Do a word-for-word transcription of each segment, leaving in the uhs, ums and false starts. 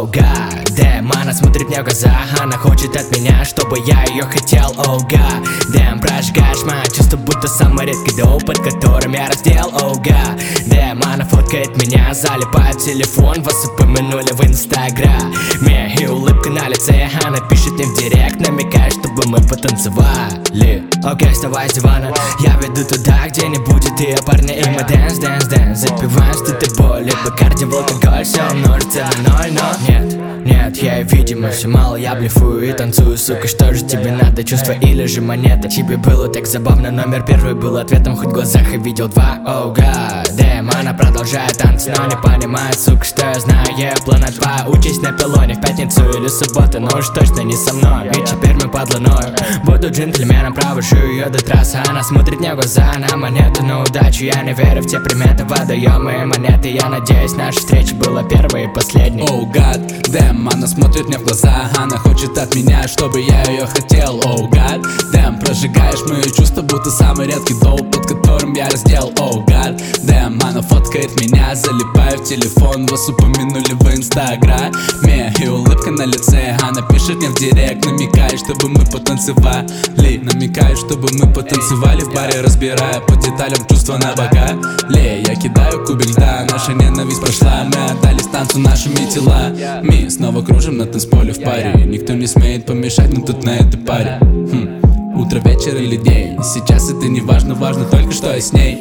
oh god damn. Она смотрит мне в глаза, она хочет от меня, чтобы я ее хотел, oh god damn. Прожигаешь мои чувства, будто самый редкий доп, под которым я раздел, oh god damn. Она фоткает меня, залипает в телефон, вас упомянули в инстаграме. И улыбка на лице, она пишет мне в директ, намекает, чтобы мы потанцевали. Окей, вставай с дивана, я веду туда, где не будет ее парня, и мы dance, dance, dance. Запиваем стыд и боль, либо кардио, алкоголь, все умножится на ноль, но нет, нет, я видимо все мало, я блефую и танцую, сука. Что же тебе надо, чувство или же монета? Тебе было так забавно, номер первый был ответом, хоть в глазах и видел два, oh god damn. Она продолжает танцы, но не понимает, сука, что я знаю ее плана два. Учись на пилоне в пятницу или субботу, но уж точно не со мной, ведь теперь мы под луною. Буду джентльменом, провожу ее до трассы. Она смотрит мне в глаза, на монету, на удачу. Я не верю в те приметы, водоемы и монеты. Я надеюсь, наша встреча была первой и последней. Oh god damn, она смотрит мне в глаза, она хочет от меня, чтобы я ее хотел. Oh god damn, прожигаешь мои чувства, будто самый редкий доп, под которым я раздел. Oh god damn, она фоткает меня, залипаю в телефон, вас упомянули в инстаграме. И улыбка на лице, она пишет мне в директ, намекает, чтобы мы потанцевали. Намекает, чтобы мы потанцевали в баре, разбирая по деталям чувства на бокале. Я кидаю кубик льда, наша ненависть прошла, мы отдались танцу нашими телами. Снова кружим на танцполе в паре, никто не смеет помешать нам тут на этой паре. хм. Утро, вечер или день, сейчас это не важно, важно только что я с ней.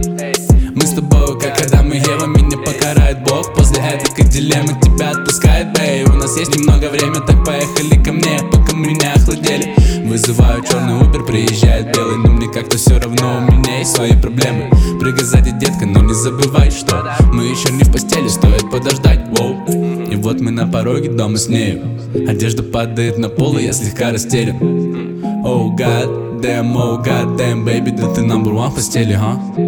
Мы с тобой, как Адам и Ева, меня покарает Бог. После этой как дилемма тебя отпускает, бэй. У нас есть немного времени, так поехали ко мне, пока меня охладели. Вызываю черный Убер, приезжает белый, но мне как-то все равно, у меня есть свои проблемы. Прыгай сзади, детка, но не забывай, что мы еще не в постели, стоит подождать, воу. И вот мы на пороге дома с нею, одежда падает на пол, и я слегка растерян. Oh god damn, oh god damn, baby, да ты number one в постели, ха?